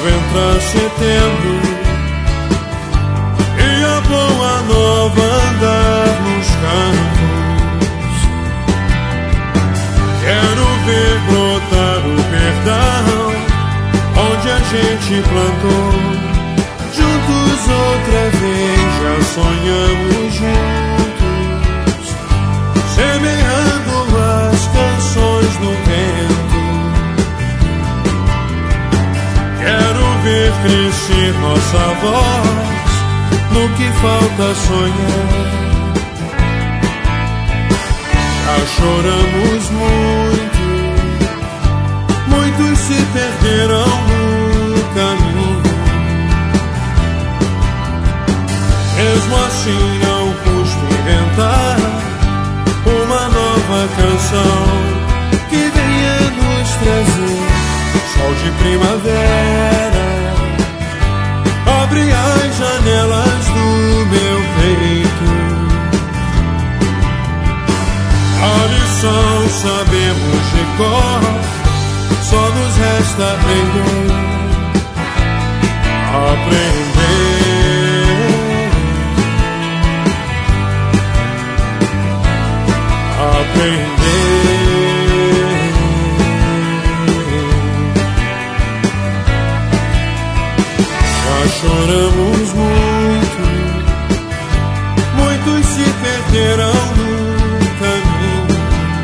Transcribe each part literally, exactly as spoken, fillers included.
entra setembro e a boa nova andar nos campos, quero ver brotar o perdão onde a gente plantou. Juntos outra vez já sonhamos juntos, semeando as canções no vento. Quero ver crescer nossa voz no que falta sonhar. Já choramos muito, muitos se perderam no caminho. Mesmo assim não custa inventar uma nova canção que venha nos trazer sol de primavera. Abre as janelas do meu peito. A lição sabemos de cor, só nos resta aprender. Aprender. Aprender. Já choramos muito, muitos se perderam no caminho.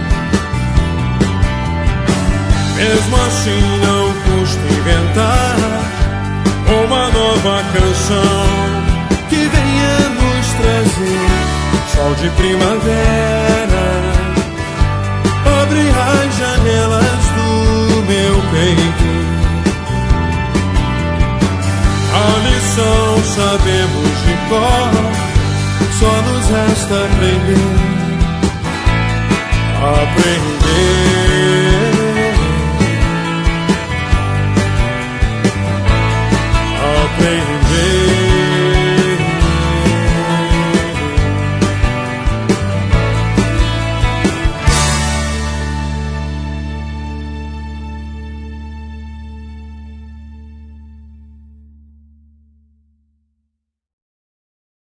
Mesmo assim não custa inventar uma nova canção que venha nos trazer sol de primavera. Abre as janelas do meu peito. A lição sabemos de cor, só nos resta aprender. Aprender.